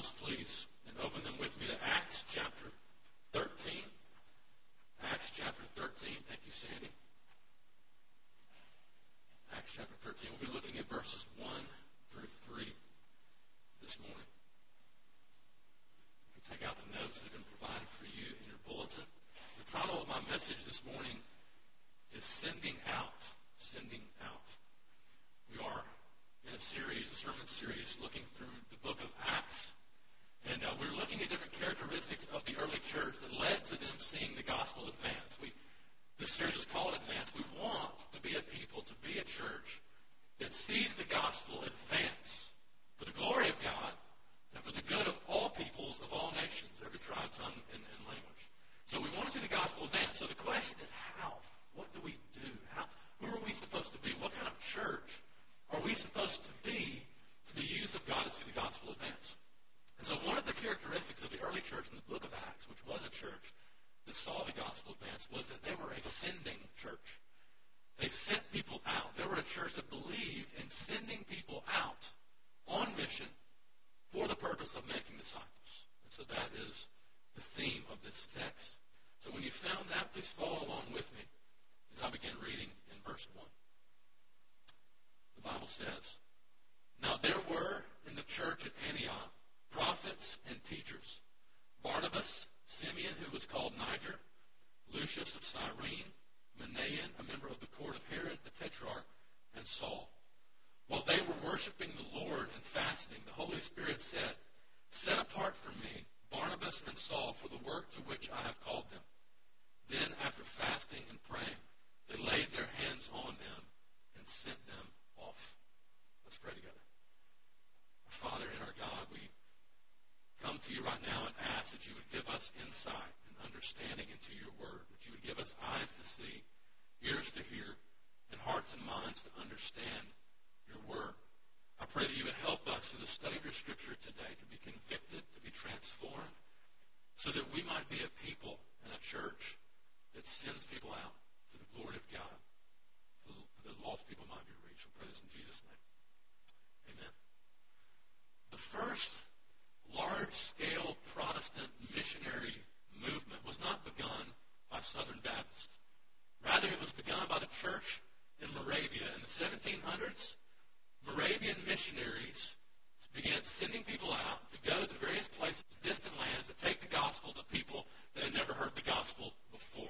Bibles, please, and open them with me to Acts chapter 13. Acts chapter 13. Thank you, Sandy. Acts chapter 13. We'll be looking at verses 1 through 3 this morning. You can take out the notes that have been provided for you in your bulletin. The title of my message this morning is Sending Out. Sending Out. We are in a sermon series, looking through the book of Acts. And we're looking at different characteristics of the early church that led to them seeing the gospel advance. This series is called Advance. We want to be a people, to be a church that sees the gospel advance for the glory of God and for the good of all peoples, of all nations, every tribe, tongue, and language. So we want to see the gospel advance. So the question is how? What do we do? Who are we supposed to be? What kind of church are we supposed to be for the use of God to see the gospel advance? And so one of the characteristics of the early church in the book of Acts, which was a church that saw the gospel advance, was that they were a sending church. They sent people out. They were a church that believed in sending people out on mission for the purpose of making disciples. And so that is the theme of this text. So when you found that, please follow along with me as I begin reading in verse 1. The Bible says, "Now there were in the church at Antioch prophets and teachers, Barnabas, Simeon, who was called Niger, Lucius of Cyrene, Manaen, a member of the court of Herod the Tetrarch, and Saul. While they were worshiping the Lord and fasting, the Holy Spirit said, 'Set apart for me Barnabas and Saul for the work to which I have called them.' Then, after fasting and praying, they laid their hands on them and sent them off." Let's pray together. Our Father and our God, we come to you right now and ask that you would give us insight and understanding into your word, that you would give us eyes to see, ears to hear, and hearts and minds to understand your word. I pray that you would help us in the study of your scripture today to be convicted, to be transformed, so that we might be a people and a church that sends people out to the glory of God, so that lost people might be reached. We pray this in Jesus' name. Amen. The first large-scale Protestant missionary movement was not begun by Southern Baptists. Rather, it was begun by the church in Moravia. In the 1700s, Moravian missionaries began sending people out to go to various places, distant lands, to take the gospel to people that had never heard the gospel before.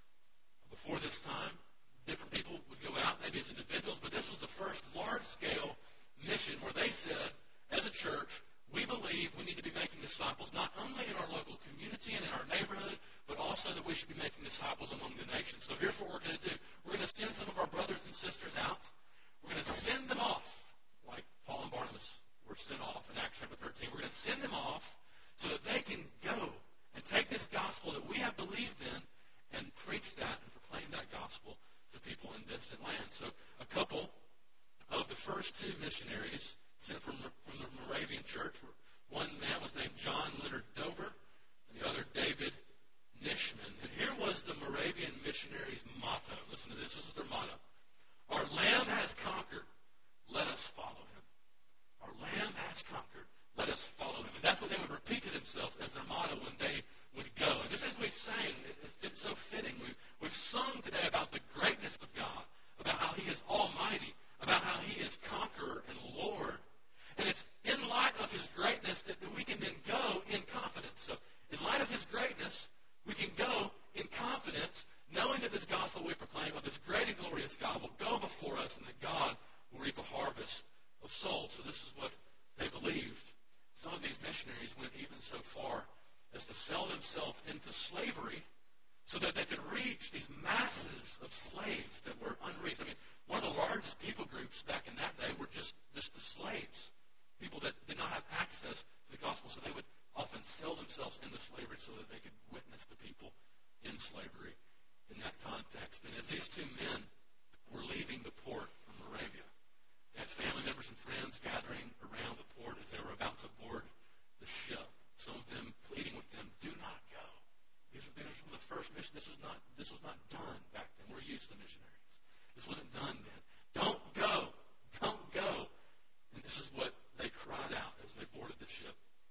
Before this time, different people would go out, maybe as individuals, but this was the first large-scale mission where they said, as a church, we believe we need to be making disciples not only in our local community and in our neighborhood, but also that we should be making disciples among the nations. So here's what we're going to do. We're going to send some of our brothers and sisters out. We're going to send them off, like Paul and Barnabas were sent off in Acts chapter 13. We're going to send them off so that they can go and take this gospel that we have believed in and preach that and proclaim that gospel to people in distant lands. So a couple of the first two missionaries sent from the Moravian church, one man was named John Leonard Dober, and the other David Nishman. And here was the Moravian missionaries' motto. Listen to this. This is their motto. "Our Lamb has conquered. Let us follow him." Our Lamb has conquered. Let us follow him. And that's what they would repeat to themselves as their motto when they would go. And just as we've sang, it fits so fitting. We've sung today about the greatness of God, about how he is almighty, about how he is conqueror and Lord. And it's in light of his greatness that we can then go in confidence. So in light of his greatness, we can go in confidence, knowing that this gospel we proclaim of this great and glorious God will go before us and that God will reap a harvest of souls. So this is what they believed. Some of these missionaries went even so far as to sell themselves into slavery so that they could reach these masses of slaves that were unreached. I mean, one of the largest people groups back in that day were just the slaves, people that did not have access to the gospel. So they would often sell themselves into slavery so that they could witness to people in slavery in that context. And as these two men were leaving the port from Moravia, they had family members and friends gathering around the port as they were about to board the ship. Some of them pleading with them, "Do not go." These are from the first mission. This was not done back then. We're used to missionaries. This wasn't done then. Don't go. Don't go. And this is what they cried out as they boarded the ship.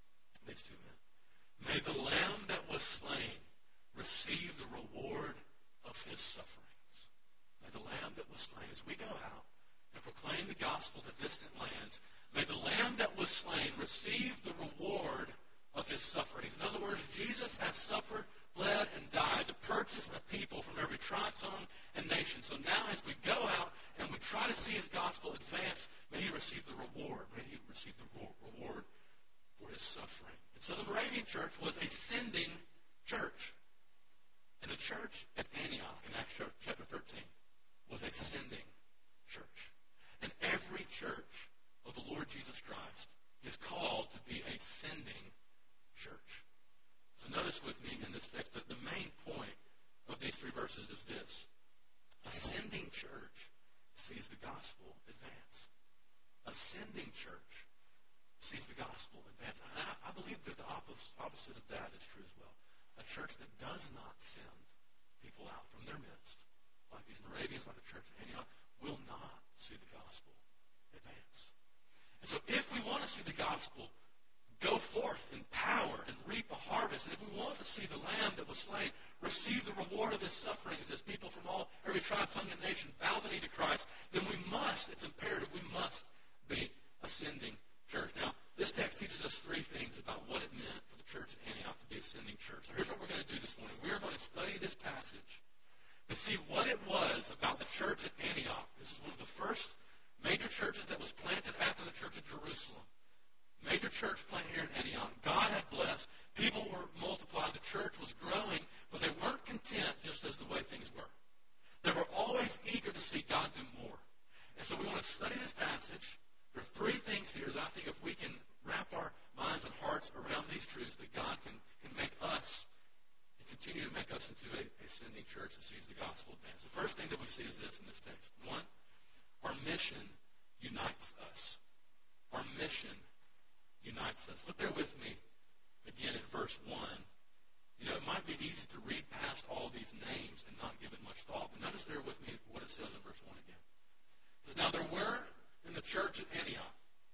these two men. May the Lamb that was slain receive the reward of his sufferings. May the Lamb that was slain, as we go out and proclaim the gospel to distant lands, may the Lamb that was slain receive the reward of his sufferings. In other words, Jesus has suffered, bled, and died to purchase a people from every tribe, tongue, and nation. So now as we go out and we try to see his gospel advance, may he receive the reward. May he receive the reward for his suffering. And so the Moravian church was a sending church. And the church at Antioch in Acts chapter 13 was a sending church. And every church of the Lord Jesus Christ is called to be a sending church. So notice with me in this text that the main point of these three verses is this. A sending church sees the gospel advance. A sending church sees the gospel advance. And I believe that the opposite of that is true as well. A church that does not send people out from their midst, like these Moravians, like the church of Antioch, will not see the gospel advance. And so if we want to see the gospel go forth in power and reap a harvest, and if we want to see the Lamb that was slain receive the reward of his sufferings as people from every tribe, tongue, and nation bow the knee to Christ, then we must, it's imperative, we must be a sending church. Now, this text teaches us three things about what it meant for the church at Antioch to be a sending church. So here's what we're going to do this morning. We are going to study this passage to see what it was about the church at Antioch. This is one of the first major churches that was planted after the church of Jerusalem. Major church plant here in Antioch. God had blessed. People were multiplied. The church was growing, but they weren't content just as the way things were. They were always eager to see God do more. And so we want to study this passage. There are three things here that I think if we can wrap our minds and hearts around these truths, that God can make us and continue to make us into a sending church that sees the gospel advance. The first thing that we see is this in this text. One, our mission unites us. Our mission unites us. Look there with me again at verse 1. You know, it might be easy to read past all these names and not give it much thought, but notice there with me what it says in verse 1 again. It says, now there were in the church at Antioch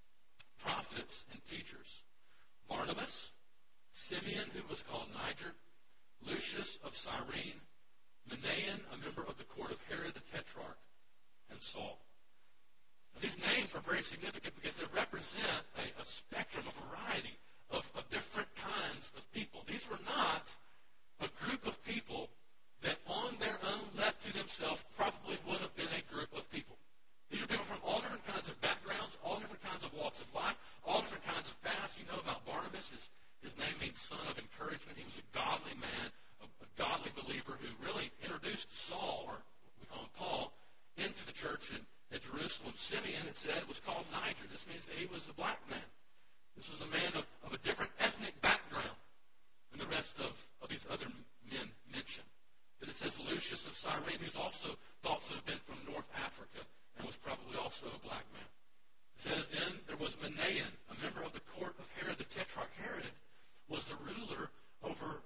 prophets and teachers, Barnabas, Simeon, who was called Niger, Lucius of Cyrene, Manaen, a member of the court of Herod the Tetrarch, and Saul. Now, these names are very significant because they represent a spectrum, a variety of different kinds of people. These were not a group of people that on their own, left to themselves, probably would have been a group of people. These are people from all different kinds of backgrounds, all different kinds of walks of life, all different kinds of faiths. You know about Barnabas. His name means son of encouragement. He was a godly man, a godly believer who really introduced Saul, or we call him Paul, into the church at Jerusalem. Simeon, it said, was called Niger. This means that he was a black man. This was a man of a different ethnic background than the rest of these other men mentioned. Then it says Lucius of Cyrene, who's also thought to have been from North Africa and was probably also a black man. It says then there was Manaen, a member of the court of Herod the Tetrarch. Herod was the ruler over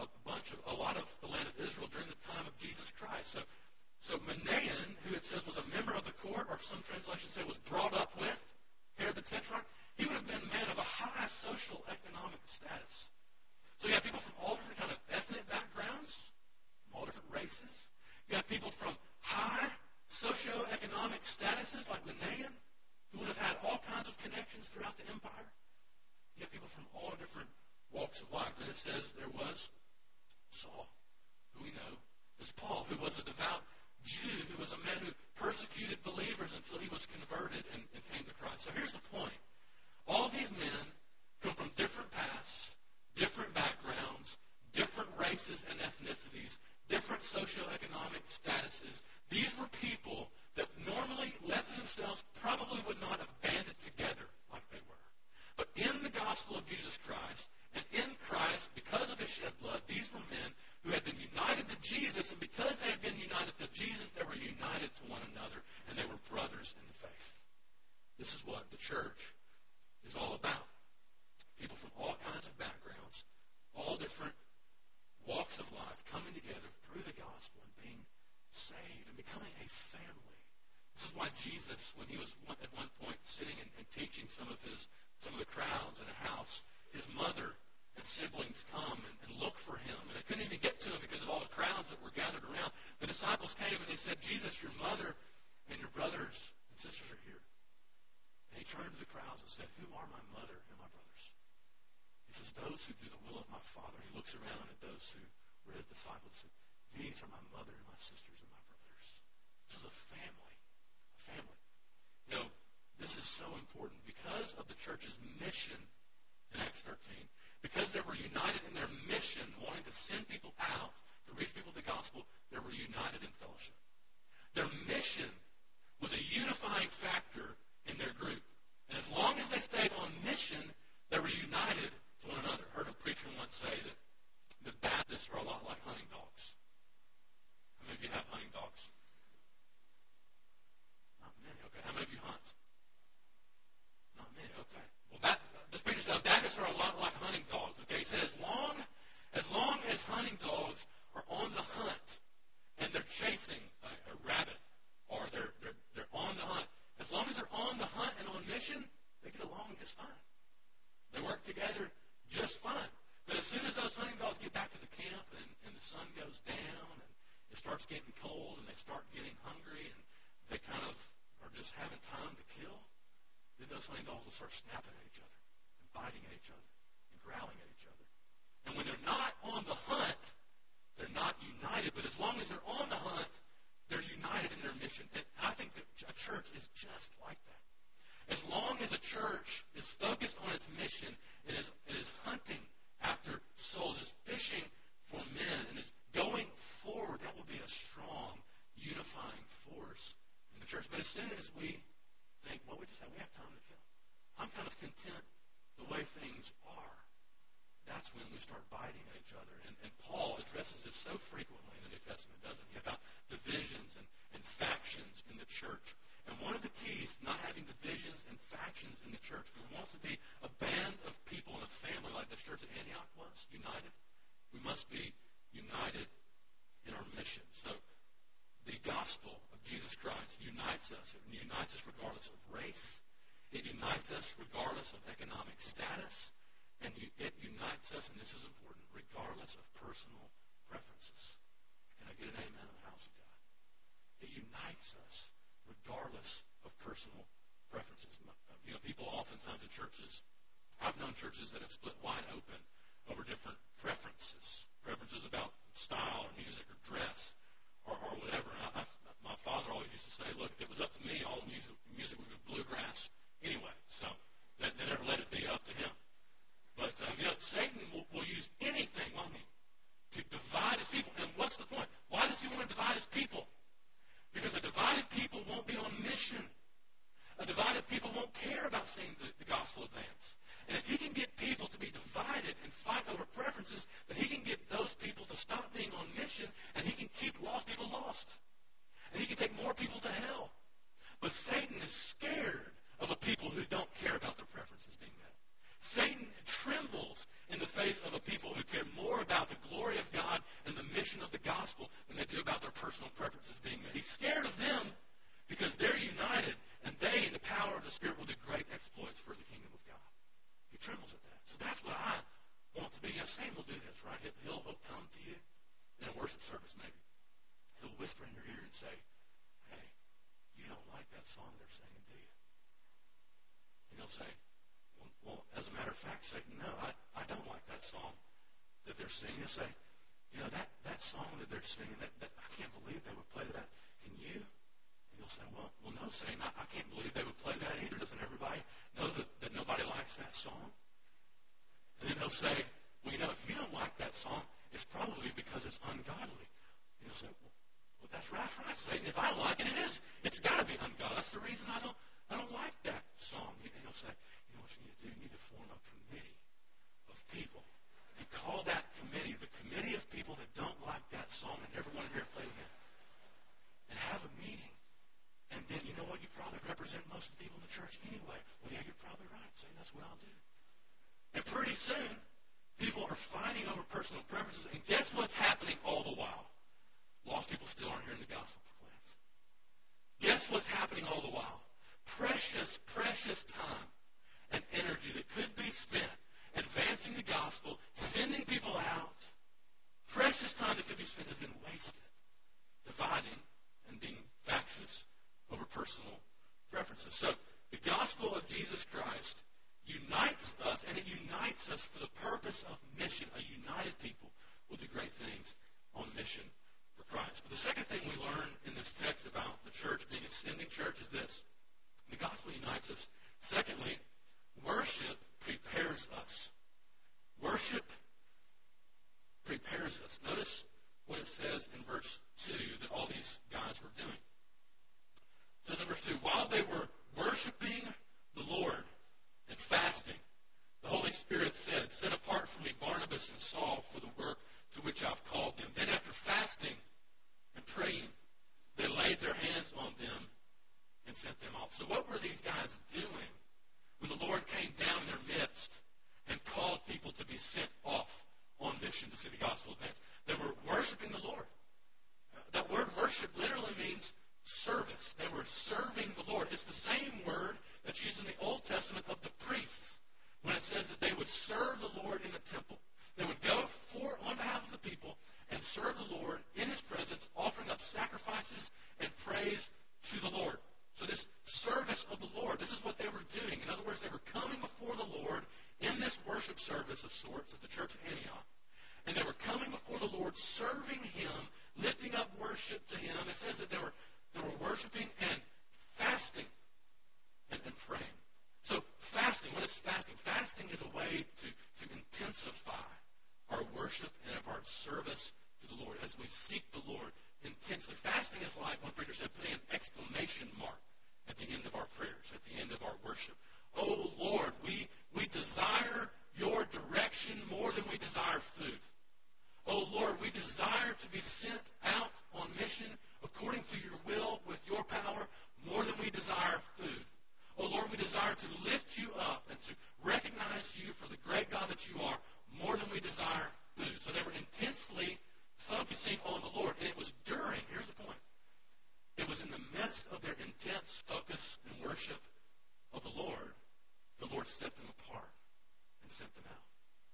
a lot of the land of Israel during the time of Jesus Christ. So Manaen, who it says was a member of the court, or some translations say was brought up with Herod the Tetrarch, he would have been a man of a high social economic status. So you have people from all different kind of ethnic backgrounds, from all different races. You have people from high socioeconomic statuses like Manaen, who would have had all kinds of connections throughout the empire. You have people from all different walks of life. And it says there was Saul, who we know as Paul, who was a devout Jew, who was a man who persecuted believers until he was converted and came to Christ. So here's the point. All these men come from different pasts, different backgrounds, different races and ethnicities, different socioeconomic statuses. These were people that normally left to themselves probably would not have banded together like they were. But in the gospel of Jesus Christ, and in Christ, because of his shed blood, these were men who had been united to Jesus, and because they had been united to Jesus, they were united to one another, and they were brothers in the faith. This is what the church is all about. People from all kinds of backgrounds, all different walks of life, coming together through the gospel and being saved and becoming a family. This is why Jesus, when he was at one point sitting and teaching some of the crowds in a house, his mother siblings come and look for him. And they couldn't even get to him because of all the crowds that were gathered around. The disciples came and they said, Jesus, your mother and your brothers and sisters are here. And he turned to the crowds and said, who are my mother and my brothers? He says, those who do the will of my Father. He looks around at those who were his disciples and said, these are my mother and my sisters and my brothers. This is a family. A family. You know, this is so important because of the church's mission in Acts 13. Because they were united in their mission, wanting to send people out to reach people with the gospel, they were united in fellowship. Their mission was a unifying factor in their group. And as long as they stayed on mission, they were united to one another. I heard a preacher once say that the Baptists are a lot like hunting dogs. How many of you have hunting dogs? Not many, okay. How many of you hunt? Not many, okay. Well, this preacher said Baptists are a lot like hunting dogs, okay. He said as long as hunting dogs are on the hunt and they're chasing a rabbit or they're on the hunt, as long as they're on the hunt and on mission, they get along just fine. They work together just fine. But as soon as those hunting dogs get back to the camp and the sun goes down and it starts getting cold and they start getting hungry and they kind of are just having time to kill, then those hunting dogs will start snapping at each other and biting at each other and growling at each other. And when they're not on the hunt, they're not united. But as long as they're on the hunt, they're united in their mission. And I think that a church is just like that. As long as a church is focused on its mission and is hunting after souls, is fishing for men, and is going forward, that will be a strong, unifying force in the church. But as soon as we think, well, we have time to kill. I'm kind of content the way things are. That's when we start biting at each other. And Paul addresses this so frequently in the New Testament, doesn't he? About divisions and factions in the church. And one of the keys to not having divisions and factions in the church, if we want to be a band of people in a family like this church at Antioch was, united, we must be united in our mission. So the gospel of Jesus Christ unites us. It unites us regardless of race. It unites us regardless of economic status. And it unites us, and this is important, regardless of personal preferences. Can I get an amen in the house of God? It unites us regardless of personal preferences. You know, people oftentimes in churches, I've known churches that have split wide open over different preferences about style or music or dress or whatever. And my father always used to say, look, if it was up to me, all the music would be bluegrass anyway. So they never let it be up to him. But, Satan will use anything, won't he, to divide his people. And what's the point? Why does he want to divide his people? Because a divided people won't be on mission. A divided people won't care about seeing the gospel advance. And if he can get people to be divided and fight over preferences, then he can get those people to stop being on mission, and he can keep lost people lost. And he can take more people to hell. But Satan is scared of a people who don't care about their preferences being met. Satan trembles in the face of a people who care more about the glory of God and the mission of the gospel than they do about their personal preferences being met. He's scared of them because they're united, and they, in the power of the Spirit, will do great exploits for the kingdom of God. He trembles at that. So that's what I want to be. Satan will do this, right? He'll come to you in a worship service, maybe. He'll whisper in your ear and say, hey, you don't like that song they're singing, do you? And he'll say, well, as a matter of fact, Satan, no, I don't like that song that they're singing. He'll say, that song that they're singing, that I can't believe they would play that. Can you? And you'll say, well, no, Satan, I can't believe they would play that either. Doesn't everybody know that nobody likes that song? And then he'll say, well, if you don't like that song, it's probably because it's ungodly. And you'll say, well, that's right, Satan. If I don't like it, it's got to be ungodly. That's the reason I don't like that song. And he'll say, you know what you need to do? You need to form a committee of people and call that committee the committee of people that don't like that song and never want to hear it played again. And have a meeting. And then, you know what? You probably represent most of the people in the church anyway. Well, yeah, you're probably right. Saying that's what I'll do. And pretty soon, people are fighting over personal preferences. And guess what's happening all the while? Lost people still aren't hearing the gospel proclaimed. Guess what's happening all the while? Precious, precious time and energy that could be spent advancing the gospel gospel, sending people out. Precious time that could be spent is then wasted, dividing and being factious over personal preferences. So the gospel of Jesus Christ unites us, and it unites us for the purpose of mission. A united people will do great things on mission for Christ. But the second thing we learn in this text about the church being a sending church is this. The gospel unites us. Secondly, worship prepares us. Worship prepares us. Notice what it says in verse 2 that all these guys were doing. It says in verse 2, while they were worshiping the Lord and fasting, the Holy Spirit said, set apart for me Barnabas and Saul for the work to which I've called them. Then after fasting and praying, they laid their hands on them and sent them off. So what were these guys doing when the Lord came down in their midst and called people to be sent off on mission to see the gospel advance? They were worshiping the Lord. That word worship literally means service. They were serving the Lord. It's the same word that's used in the Old Testament of the priests when it says that they would serve the Lord in the temple. They would go on behalf of the people and serve the Lord in His presence, offering up sacrifices and praise to the Lord. So this service of the Lord, this is what they were doing. In other words, they were coming before the Lord in this worship service of sorts at the church of Antioch. And they were coming before the Lord, serving Him, lifting up worship to Him. It says that they were worshiping and fasting and praying. So fasting, what is fasting? Fasting is a way to intensify our worship and of our service to the Lord as we seek the Lord intensely. Fasting is like, one preacher said, putting an exclamation mark at the end of our prayers, at the end of our worship. Oh, Lord, we desire your direction more than we desire food. Oh, Lord, we desire to be sent out on mission according to your will with your power more than we desire food. Oh, Lord, we desire to lift you up and to recognize you for the great God that you are more than we desire food. So they were intensely focusing on the Lord. And it was during, here's the point, it was in the midst of their intense focus and worship of the Lord set them apart and sent them out.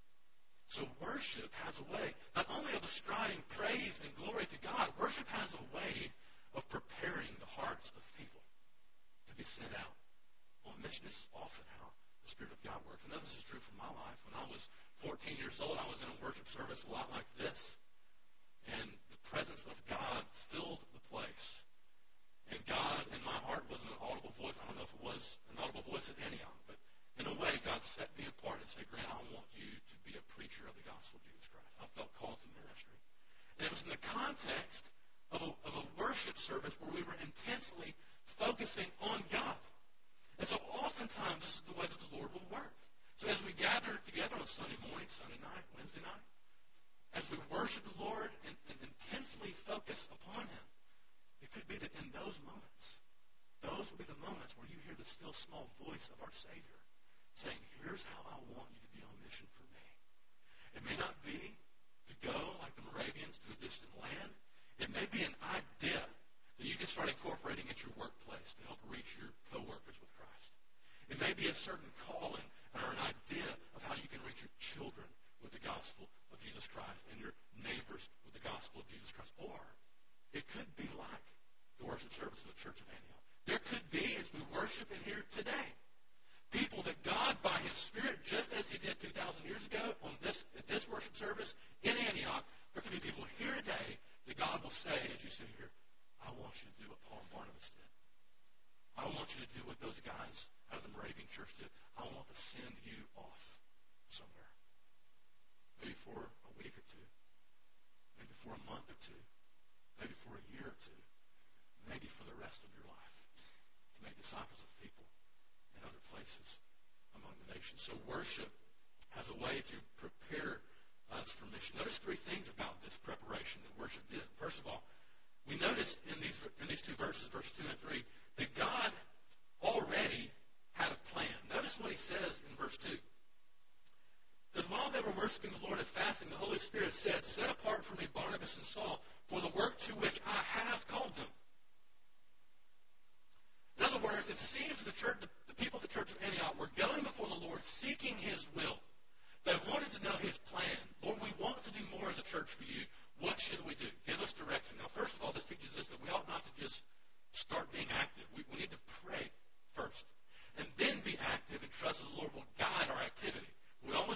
So worship has a way, not only of ascribing praise and glory to God, worship has a way of preparing the hearts of people to be sent out on mission. This is often how the Spirit of God works. I know this is true for my life. When I was 14 years old, I was in a worship service a lot like this. And the presence of God filled the place. And God, in my heart, wasn't an audible voice. I don't know if it was an audible voice at Antioch, but in a way, God set me apart and said, Grant, I want you to be a preacher of the gospel of Jesus Christ. I felt called to ministry. And it was in the context of a worship service where we were intensely focusing on God. And so oftentimes, this is the way that the Lord will work. So as we gather together on Sunday morning, Sunday night, Wednesday night, as we worship the Lord and intensely focus upon Him, it could be that in those moments, those will be the moments where you hear the still small voice of our Savior saying, here's how I want you to be on mission for me. It may not be to go like the Moravians to a distant land. It may be an idea that you can start incorporating at your workplace to help reach your coworkers with Christ. It may be a certain calling or an idea of how you can reach your children with the gospel of Jesus Christ and your neighbors with the gospel of Jesus Christ. Or it could be like the worship service of the Church of Antioch. There could be, as we worship in here today, people that God, by His Spirit, just as He did 2,000 years ago at this worship service in Antioch, there could be people here today that God will say, as you sit here, I want you to do what Paul and Barnabas did. I want you to do what those guys out of the Moravian church did. I want to send you off somewhere. Maybe for a week or two. Maybe for a month or two. Maybe for a year or two. Maybe for the rest of your life. To make disciples of people in other places among the nations. So worship has a way to prepare us for mission. Notice three things about this preparation that worship did. First of all, we noticed in these two verses, verse 2 and 3, that God already had a plan. Notice what He says in verse 2. Because while they were worshiping the Lord and fasting, the Holy Spirit said, set apart for me Barnabas and Saul for the work to which I have called them. In other words, it seems that the people of the Church of Antioch were going before the Lord seeking His will. They wanted to know His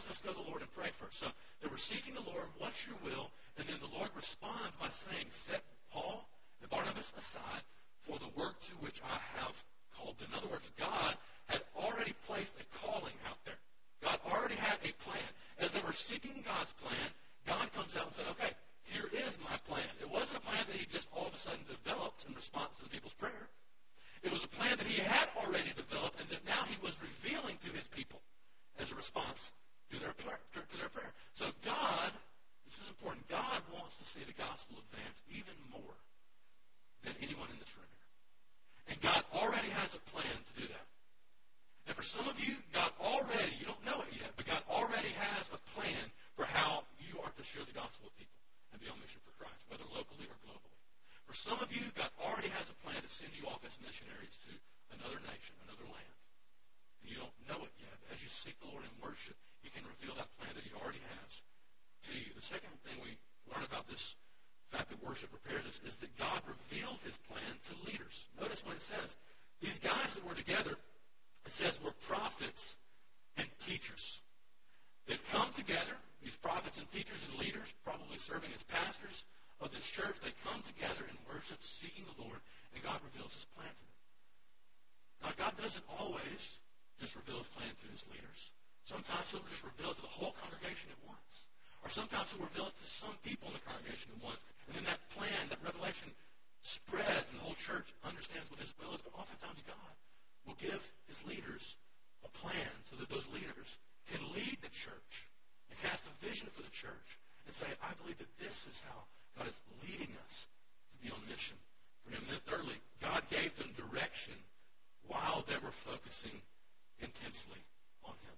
guys, let's go to the Lord and pray first. So they were seeking the Lord, what's your will? And then the Lord responds by saying, set Paul and Barnabas aside for the work to which I have called them. In other words, God had already placed a calling out there. God already had a plan. As they were seeking God's plan, God comes out and said, okay, here is my plan. It wasn't a plan that he just all of a sudden developed in response to the people's prayer. It was a plan that he had already developed and that now he was revealing to his people as a response to their prayer. So God, this is important, God wants to see the gospel advance even more than anyone in this room here. And God already has a plan to do that. And for some of you, God already, you don't know it yet, but God already has a plan for how you are to share the gospel with people and be on mission for Christ, whether locally or globally. For some of you, God already has a plan to send you off as missionaries to another nation, another land. And you don't know it yet. But as you seek the Lord in worship, he can reveal that plan that he already has to you. The second thing we learn about this fact that worship prepares us is that God revealed his plan to leaders. Notice what it says. These guys that were together, it says, were prophets and teachers. They've come together, these prophets and teachers and leaders, probably serving as pastors of this church. They come together in worship, seeking the Lord, and God reveals his plan to them. Now, God doesn't always just reveal his plan to his leaders. Sometimes he'll just reveal it to the whole congregation at once. Or sometimes he'll reveal it to some people in the congregation at once. And then that plan, that revelation spreads, and the whole church understands what his will is. But oftentimes God will give his leaders a plan so that those leaders can lead the church and cast a vision for the church and say, I believe that this is how God is leading us to be on mission for him. And then thirdly, God gave them direction while they were focusing intensely on him.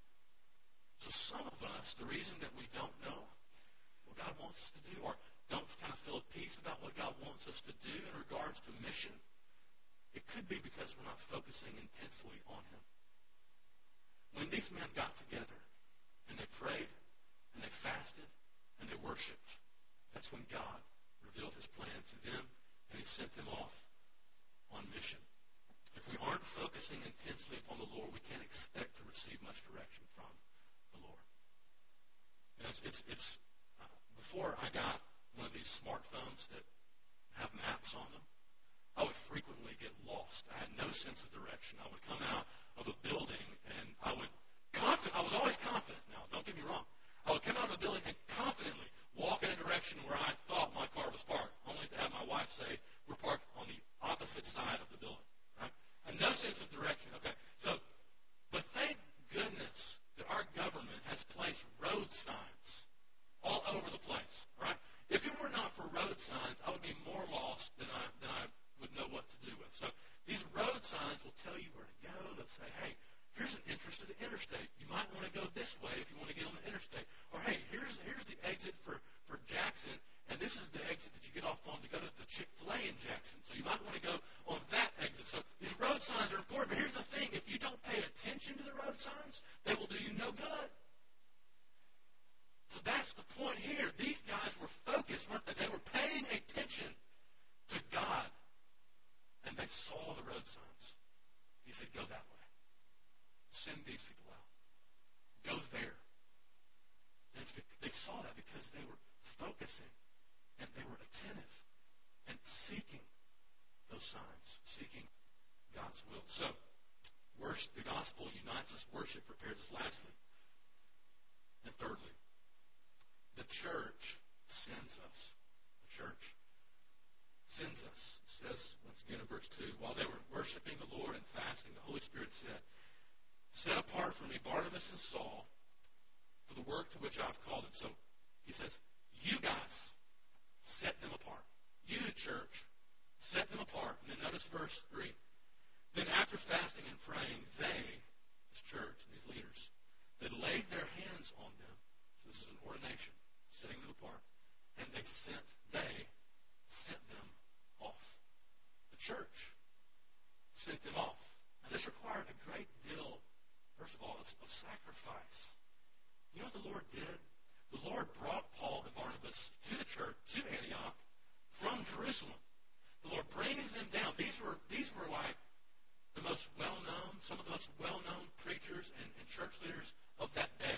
So some of us, the reason that we don't know what God wants us to do or don't kind of feel at peace about what God wants us to do in regards to mission, it could be because we're not focusing intensely on him. When these men got together and they prayed and they fasted and they worshiped, that's when God revealed his plan to them and he sent them off on mission. If we aren't focusing intensely upon the Lord, we can't expect to receive much direction from the Lord. And it's before I got one of these smartphones that have maps on them, I would frequently get lost. I had no sense of direction. I would come out of a building and I was always confident. Now, don't get me wrong. I would come out of a building and confidently walk in a direction where I thought my car was parked, only to have my wife say, we're parked on the opposite side of the building. Right? And no sense of direction. Okay. So, but thank goodness that our government has placed road signs all over the place. Right? If it were not for road signs, I would be more lost than I would know what to do with. So these road signs will tell you where to go. They'll say, hey, here's an entrance to the interstate. You might want to go this way if you want to get on the interstate. Or, hey, here's the exit for Jackson, and this is the exit that you get off on to go to the Chick-fil-A in Jackson. So you might want to go on that exit. So these road signs are important. But here's the thing. If you don't pay attention to the road signs, they will do you no good. So that's the point here. These guys were focused, weren't they? They were paying attention to God. And they saw the road signs. He said, go that way. Send these people out. Go there. And they saw that because they were focusing and they were attentive and seeking those signs, seeking God's will. So, the gospel unites us. Worship prepares us. Lastly, and thirdly, the church sends us. The church sends us. It says, once again in verse 2, while they were worshiping the Lord and fasting, the Holy Spirit said, set apart for me Barnabas and Saul for the work to which I've called them. So he says, you guys, set them apart. You, church, set them apart. And then notice verse 3. Then after fasting and praying, they, this church and these leaders, they laid their hands on them. So this is an ordination, setting them apart. And they sent them off. The church sent them off. And this required a great deal, first of all, of sacrifice. You know what the Lord did? The Lord brought Paul and Barnabas to the church, to Antioch, from Jerusalem. The Lord brings them down. These were like the most well-known, some of the most well-known preachers and church leaders of that day. And so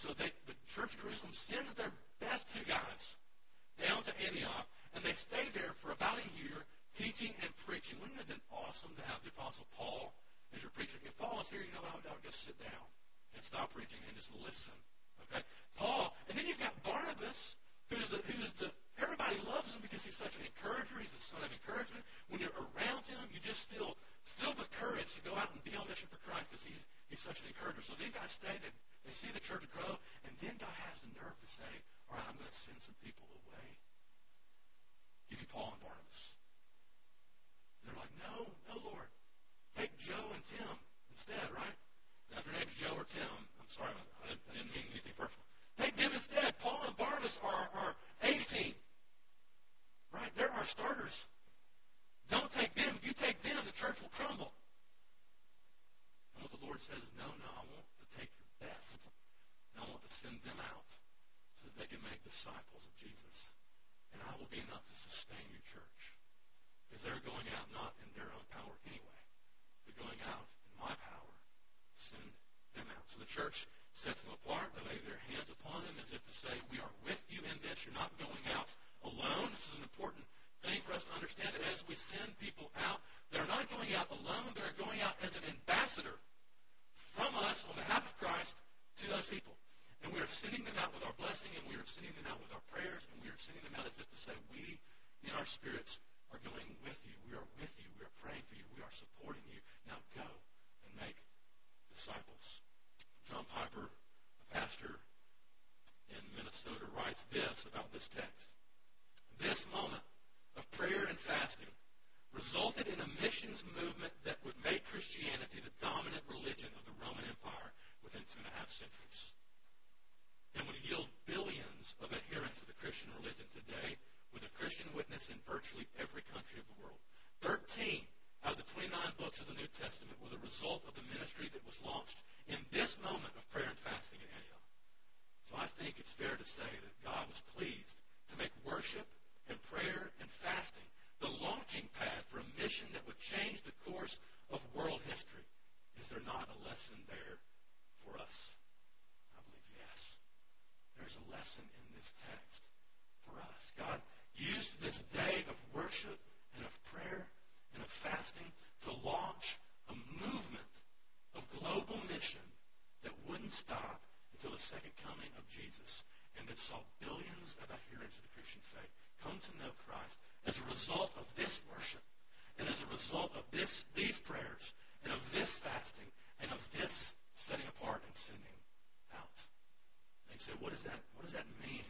so the Church of Jerusalem sends their best two guys down to Antioch, and they stay there for about a year teaching and preaching. Wouldn't it have been awesome to have the Apostle Paul as your preacher? If Paul was here, you know what I would just sit down and stop preaching and just listen. Okay? Paul, and then you've got Barnabas, who's the everybody loves him because he's such an encourager. He's a son of encouragement. When you're around him, you just feel filled with courage to go out and be on mission for Christ because he's such an encourager. So these guys stay, they see the church grow, and then God has the nerve to say, all right, I'm going to send some people away. Give me Paul and Barnabas. And they're like, no, Lord. Take Joe and Tim instead, right? Now, if your name's Joe or Tim, I'm sorry, I didn't mean anything personal. Take them instead. Paul and Barnabas are our A-team. Right? They're our starters. Don't take them. If you take them, the church will crumble. And what the Lord says is, no, I want to take your best. And I want to send them out so that they can make disciples of Jesus. And I will be enough to sustain your church. Because they're going out not in their own power anyway. They're going out in my power. Send them out. So the church sets them apart. They lay their hands upon them as if to say, we are with you in this. You're not going out alone. This is an important thing for us to understand that as we send people out, they're not going out alone. They're going out as an ambassador from us on behalf of Christ to those people. And we are sending them out with our blessing, and we are sending them out with our prayers, and we are sending them out as if to say, we, in our spirits, are going with you. We are with you. We are praying for you. We are supporting you. Now go and make disciples. John Piper, a pastor in Minnesota, writes this about this text. This moment of prayer and fasting resulted in a missions movement that would make Christianity the dominant religion of the Roman Empire within 2.5 centuries, and would yield billions of adherents to the Christian religion today with a Christian witness in virtually every country of the world. 13 out of the 29 books of the New Testament were the result of the ministry that was launched in this moment of prayer and fasting at Antioch. So I think it's fair to say that God was pleased to make worship and prayer and fasting the launching pad for a mission that would change the course of world history. Is there not a lesson there for us? I believe yes. There's a lesson in this text for us. God used this day of worship and of prayer and of fasting to launch a movement of global mission that wouldn't stop until the second coming of Jesus, and that saw billions of adherents of the Christian faith come to know Christ as a result of this worship, and as a result of these prayers, and of this fasting, and of this setting apart and sending out. And you say, what does that mean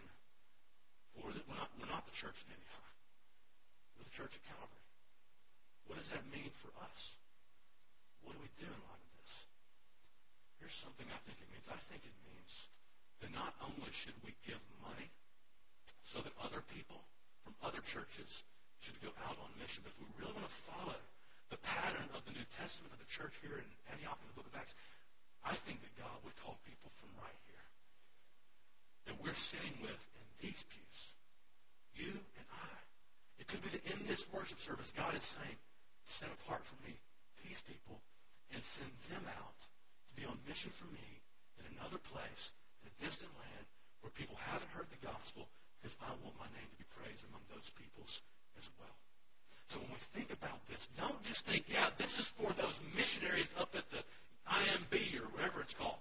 for that? We're not the church in Antioch. We're the church at Calvary. What does that mean for us? What do we do in light of this? Here's something I think it means. I think it means that not only should we give money so that other people from other churches should go out on mission, but if we really want to follow the pattern of the New Testament of the church here in Antioch in the book of Acts, I think that God would call people from right here that we're sitting with in these pews, you and I. It could be that in this worship service, God is saying, set apart for me these people and send them out to be on mission for me in another place, in a distant land where people haven't heard the gospel, because I want my name to be praised among those peoples as well. So when we think about this, don't just think, yeah, this is for those missionaries up at the IMB or whatever it's called.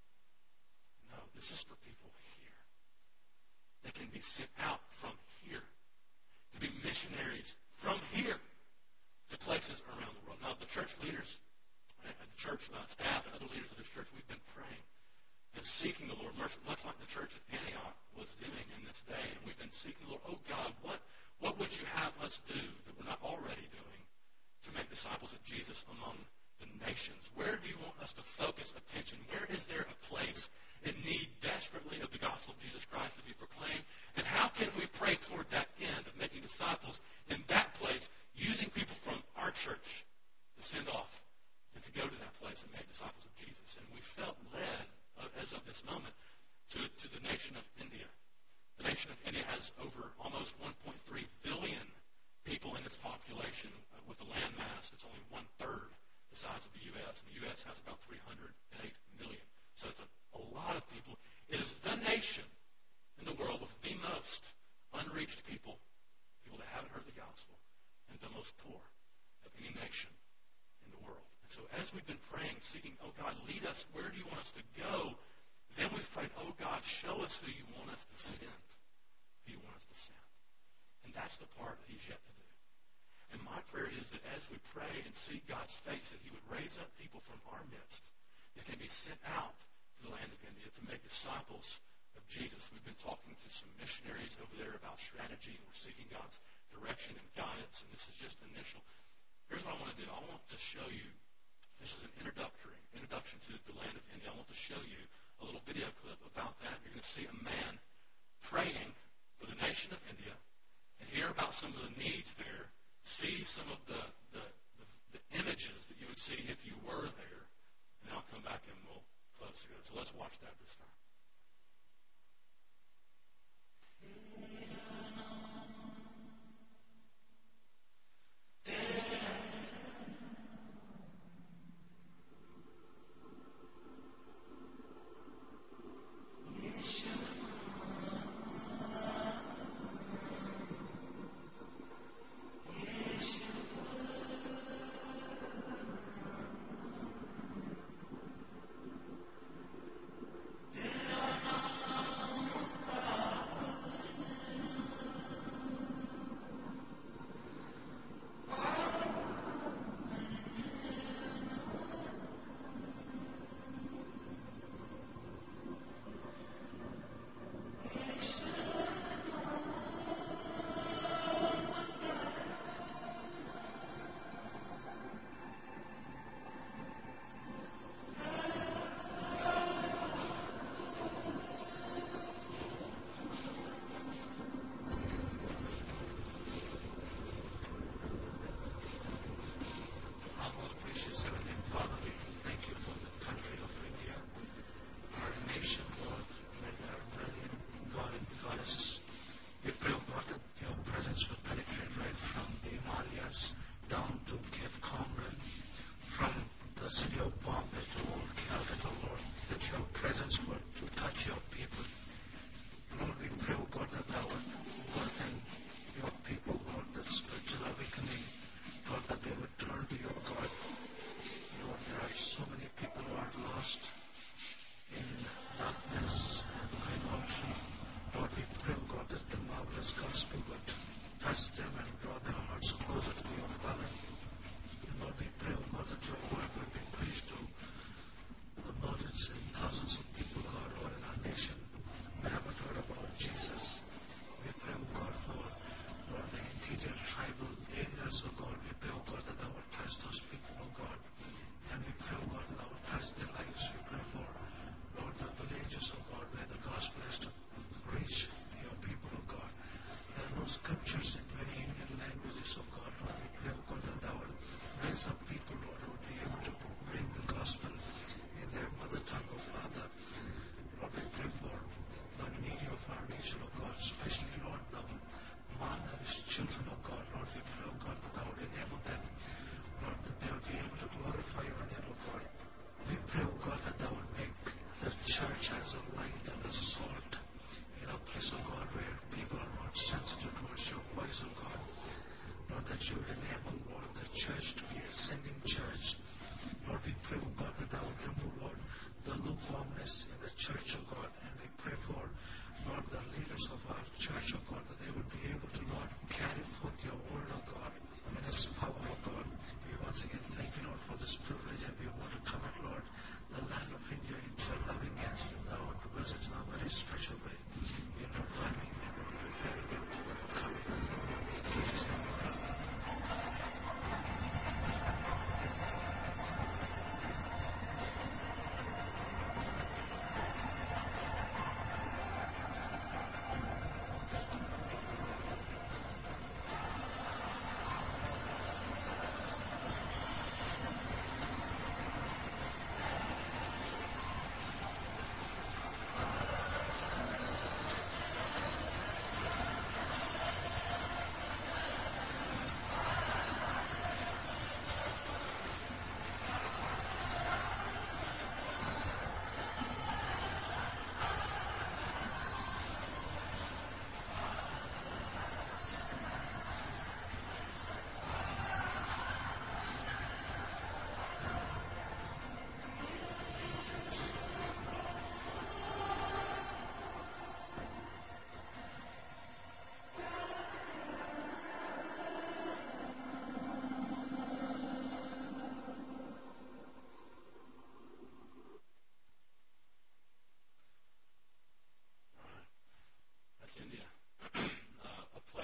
No, this is for people here that can be sent out from here to be missionaries from here to places around the world. Now, the church leaders, and the church staff, and other leaders of this church, we've been praying and seeking the Lord, much like the church at Antioch was doing in this day. And we've been seeking the Lord. Oh, God, what would you have us do that we're not already doing to make disciples of Jesus among the nations? Where do you want us to focus attention? Where is there a place in need desperately of the gospel of Jesus Christ to be proclaimed? And how can we pray toward that end of making disciples in that place, using people from our church to send off and to go to that place and make disciples of Jesus? And we felt led, as of this moment, to the nation of India. The nation of India has over almost 1.3 billion people in its population, with a land mass that's only 1/3 the size of the U.S. And the U.S. has about 308 million. So it's a lot of people. It is nation in the world with the most unreached people, people that haven't heard the gospel, and the most poor of any nation in the world. And so as we've been praying, seeking, oh God, lead us, where do you want us to go? Then we've prayed, oh God, show us who you want us to send. Who you want us to send. And that's the part that he's yet to do. And my prayer is that as we pray and seek God's face, that he would raise up people from our midst that can be sent out to the land of India to make disciples of Jesus. We've been talking to some missionaries over there about strategy, and we're seeking God's direction and guidance, and this is just initial. Here's what I want to do. I want to show you, this is an introduction to the land of India. I want to show you a little video clip about that. You're going to see a man praying for the nation of India and hear about some of the needs there, see some of the images that you would see if you were there, and then I'll come back and we'll close together. So let's watch that this time. Yeah.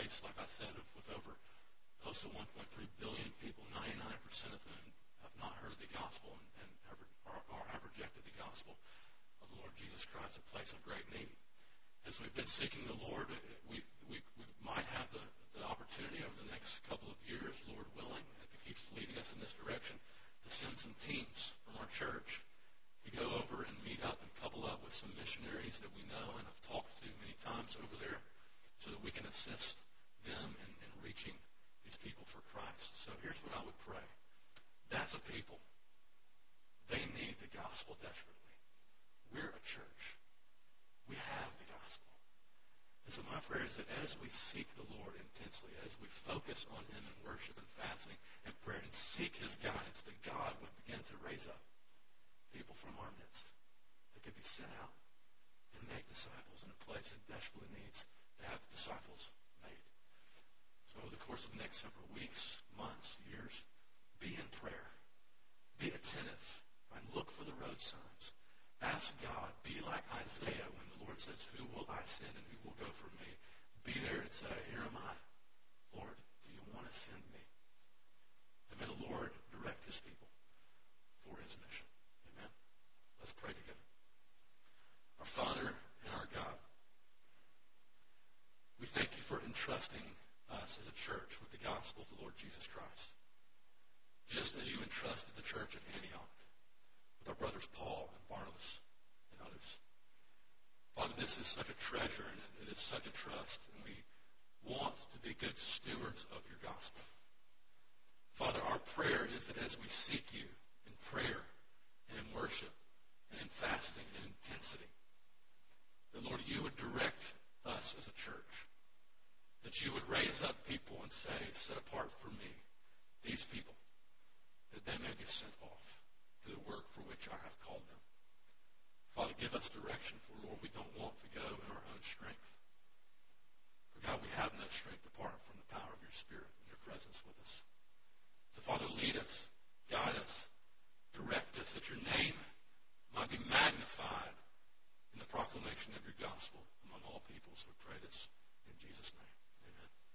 place, like I said, with over close to 1.3 billion people, 99% of whom have not heard the gospel and have rejected the gospel of the Lord Jesus Christ, a place of great need. As we've been seeking the Lord, we might have the opportunity over the next couple of years, Lord willing, if He keeps leading us in this direction, to send some teams from our church to go over and meet up and couple up with some missionaries that we know and have talked to many times over there so that we can assist them in reaching these people for Christ. So here's what I would pray. That's a people. They need the gospel desperately. We're a church. We have the gospel. And so my prayer is that as we seek the Lord intensely, as we focus on Him in worship and fasting and prayer and seek His guidance, that God would begin to raise up people from our midst that could be sent out and make disciples in a place that desperately needs to have disciples made. So over the course of the next several weeks, months, years, be in prayer. Be attentive. And look for the road signs. Ask God. Be like Isaiah when the Lord says, who will I send and who will go for me? Be there and say, here am I. Lord, do you want to send me? And may the Lord direct His people for His mission. Amen. Let's pray together. Our Father and our God, we thank you for entrusting us as a church with the gospel of the Lord Jesus Christ. Just as you entrusted the church at Antioch with our brothers Paul and Barnabas and others. Father, this is such a treasure and it is such a trust, and we want to be good stewards of your gospel. Father, our prayer is that as we seek you in prayer and in worship and in fasting and in intensity, that, Lord, you would direct us as a church, that you would raise up people and say, set apart for me these people, that they may be sent off to the work for which I have called them. Father, give us direction, for, Lord, we don't want to go in our own strength. For, God, we have no strength apart from the power of your Spirit and your presence with us. So, Father, lead us, guide us, direct us, that your name might be magnified in the proclamation of your gospel among all peoples. We pray this in Jesus' name. Amen.